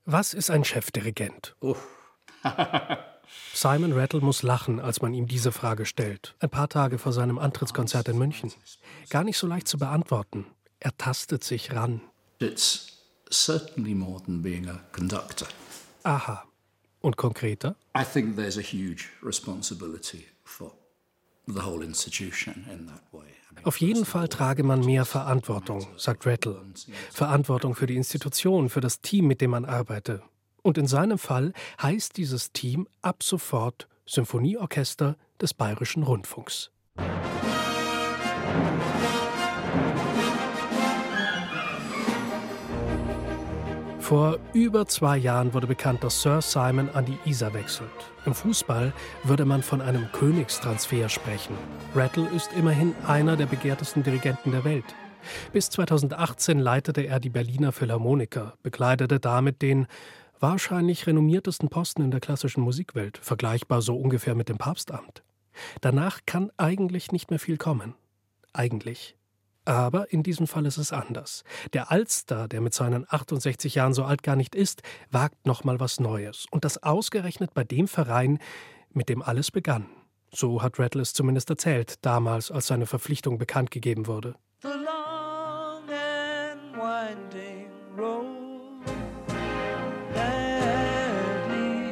Was ist ein Chefdirigent? Simon Rattle muss lachen, als man ihm diese Frage stellt. Ein paar Tage vor seinem Antrittskonzert in München. Gar nicht so leicht zu beantworten. Er tastet sich ran. It's certainly more than being a conductor. Aha. Und konkreter? I think there's a huge responsibility for the whole institution in that way. Auf jeden Fall trage man mehr Verantwortung, sagt Rattle. Verantwortung für die Institution, für das Team, mit dem man arbeite. Und in seinem Fall heißt dieses Team ab sofort Symphonieorchester des Bayerischen Rundfunks. Vor über 2 Jahren wurde bekannt, dass Sir Simon an die Isar wechselt. Im Fußball würde man von einem Königstransfer sprechen. Rattle ist immerhin einer der begehrtesten Dirigenten der Welt. Bis 2018 leitete er die Berliner Philharmoniker, bekleidete damit den wahrscheinlich renommiertesten Posten in der klassischen Musikwelt, vergleichbar so ungefähr mit dem Papstamt. Danach kann eigentlich nicht mehr viel kommen. Eigentlich. Aber in diesem Fall ist es anders. Der Altstar, der mit seinen 68 Jahren so alt gar nicht ist, wagt nochmal was Neues. Und das ausgerechnet bei dem Verein, mit dem alles begann. So hat Rattle es zumindest erzählt, damals, als seine Verpflichtung bekannt gegeben wurde. The long and winding road that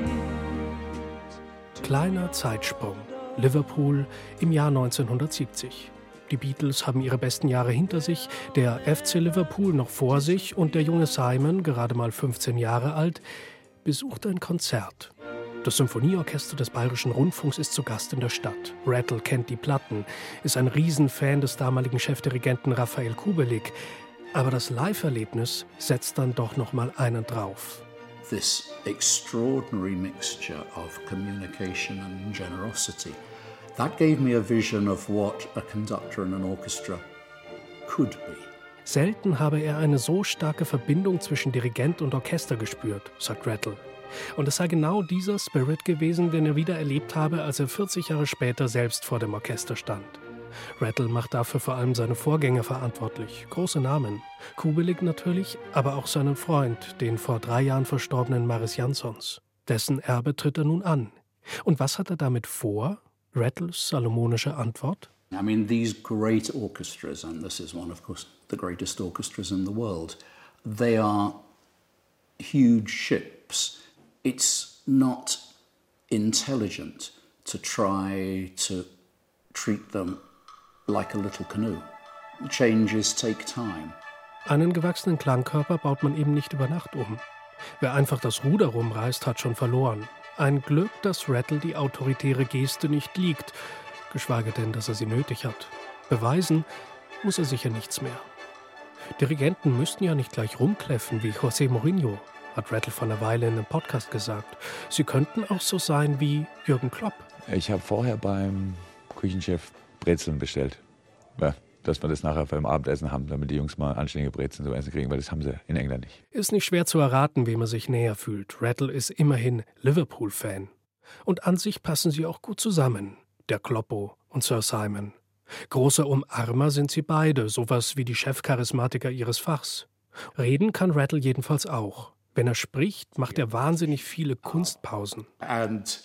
leads. Kleiner Zeitsprung. Liverpool im Jahr 1970. Die Beatles haben ihre besten Jahre hinter sich, der FC Liverpool noch vor sich und der junge Simon, gerade mal 15 Jahre alt, besucht ein Konzert. Das Symphonieorchester des Bayerischen Rundfunks ist zu Gast in der Stadt. Rattle kennt die Platten, ist ein Riesenfan des damaligen Chefdirigenten Raphael Kubelik. Aber das Live-Erlebnis setzt dann doch noch mal einen drauf. This extraordinary mixture of communication and generosity. That gave me a vision of what a conductor in an orchestra could be. Selten habe er eine so starke Verbindung zwischen Dirigent und Orchester gespürt, sagt Rattle. Und es sei genau dieser Spirit gewesen, den er wieder erlebt habe, als er 40 Jahre später selbst vor dem Orchester stand. Rattle macht dafür vor allem seine Vorgänger verantwortlich. Große Namen. Kubelik natürlich, aber auch seinen Freund, den vor 3 Jahren verstorbenen Maris Jansons. Dessen Erbe tritt er nun an. Und was hat er damit vor? Rattles salomonische Antwort? I mean, these great orchestras, and this is one, of course, the greatest orchestras in the world, they are huge ships. It's not intelligent to try to treat them like a little canoe. Changes take time. Einen gewachsenen Klangkörper baut man eben nicht über Nacht um. Wer einfach das Ruder rumreißt, hat schon verloren. Ein Glück, dass Rattle die autoritäre Geste nicht liegt, geschweige denn, dass er sie nötig hat. Beweisen muss er sicher nichts mehr. Dirigenten müssten ja nicht gleich rumkläffen wie José Mourinho, hat Rattle vor einer Weile in einem Podcast gesagt. Sie könnten auch so sein wie Jürgen Klopp. Ich habe vorher beim Küchenchef Brezeln bestellt. Ja, dass wir das nachher beim Abendessen haben, damit die Jungs mal anständige Brezeln zu essen kriegen, weil das haben sie in England nicht. Ist nicht schwer zu erraten, wem er sich näher fühlt. Rattle ist immerhin Liverpool-Fan. Und an sich passen sie auch gut zusammen, der Kloppo und Sir Simon. Große Umarmer sind sie beide, sowas wie die Chefcharismatiker ihres Fachs. Reden kann Rattle jedenfalls auch. Wenn er spricht, macht er wahnsinnig viele Kunstpausen. And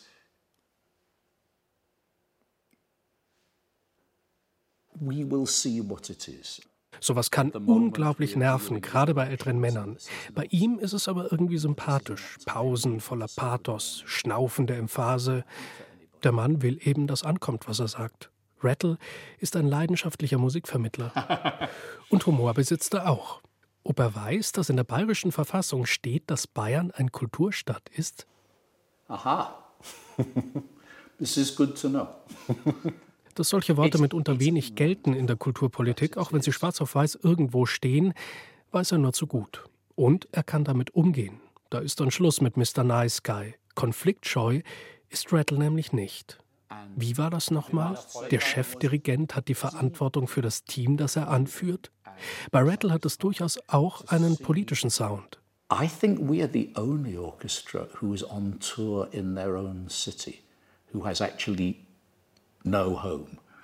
we will see what it is. Sowas kann unglaublich nerven, gerade bei älteren Männern. Bei ihm ist es aber irgendwie sympathisch. Pausen voller Pathos, schnaufende Emphase. Der Mann will eben, dass ankommt, was er sagt. Rattle ist ein leidenschaftlicher Musikvermittler. Und Humor besitzt er auch. Ob er weiß, dass in der bayerischen Verfassung steht, dass Bayern ein Kulturstaat ist? Aha. This is good to know. Dass solche Worte mitunter wenig gelten in der Kulturpolitik, auch wenn sie schwarz auf weiß irgendwo stehen, weiß er nur zu gut. Und er kann damit umgehen. Da ist dann Schluss mit Mr. Nice Guy. Konfliktscheu ist Rattle nämlich nicht. Wie war das nochmal? Der Chefdirigent hat die Verantwortung für das Team, das er anführt. Bei Rattle hat es durchaus auch einen politischen Sound. I think we are the only orchestra who is on tour in their own city, who has actually no home.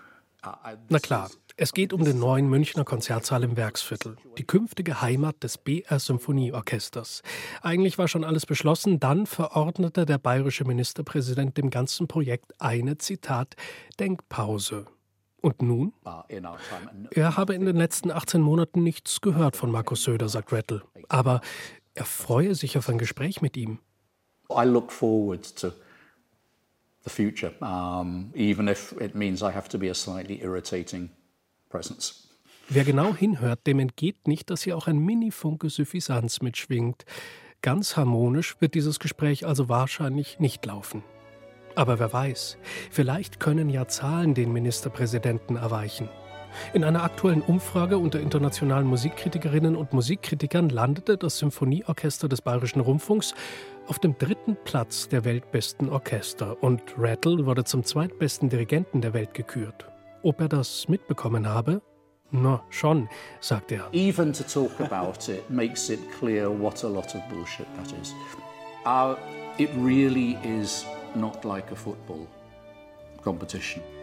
Na klar, es geht um den neuen Münchner Konzertsaal im Werksviertel, die künftige Heimat des BR Symphonieorchesters. Eigentlich war schon alles beschlossen, dann verordnete der bayerische Ministerpräsident dem ganzen Projekt eine, Zitat, Denkpause. Und nun? Er habe in den letzten 18 Monaten nichts gehört von Markus Söder, sagt Rattle. Aber er freue sich auf ein Gespräch mit ihm. I look forward to the future, even if it means I have to be a slightly irritating presence. Wer genau hinhört, dem entgeht nicht, dass hier auch ein Mini-Funke Suffisanz mitschwingt. Ganz harmonisch wird dieses Gespräch also wahrscheinlich nicht laufen. Aber wer weiß, vielleicht können ja Zahlen den Ministerpräsidenten erweichen. In einer aktuellen Umfrage unter internationalen Musikkritikerinnen und Musikkritikern landete das Symphonieorchester des Bayerischen Rundfunks auf dem 3. Platz der weltbesten Orchester und Rattle wurde zum zweitbesten Dirigenten der Welt gekürt. Ob er das mitbekommen habe? Na, schon, sagt er. Even to talk about it makes it clear what a lot of bullshit that is. It really is not like a football competition.